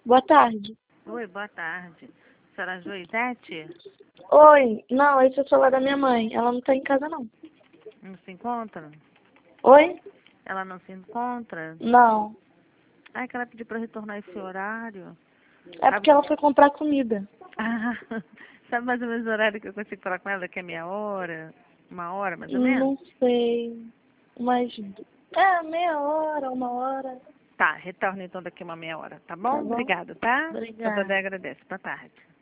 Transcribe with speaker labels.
Speaker 1: Boa tarde.
Speaker 2: Oi, boa tarde. Senhora Joisete?
Speaker 1: Oi, não, esse é o celular da minha mãe. Ela não tá em casa, não.
Speaker 2: Não se encontra?
Speaker 1: Oi?
Speaker 2: Ela não se encontra?
Speaker 1: Não.
Speaker 2: Ah, que ela pediu para retornar esse horário.
Speaker 1: É porque ela foi comprar comida.
Speaker 2: Ah, sabe mais ou menos o horário que eu consigo falar com ela? Daqui a meia hora? Uma hora, mais ou
Speaker 1: Não
Speaker 2: menos?
Speaker 1: sei. Mas. Meia hora, uma hora.
Speaker 2: Tá, retorna então daqui a uma meia hora, tá
Speaker 1: Tá
Speaker 2: bom?
Speaker 1: bom?
Speaker 2: Obrigada, tá? Santa
Speaker 1: Obrigada.
Speaker 2: Dé agradece. Boa tarde.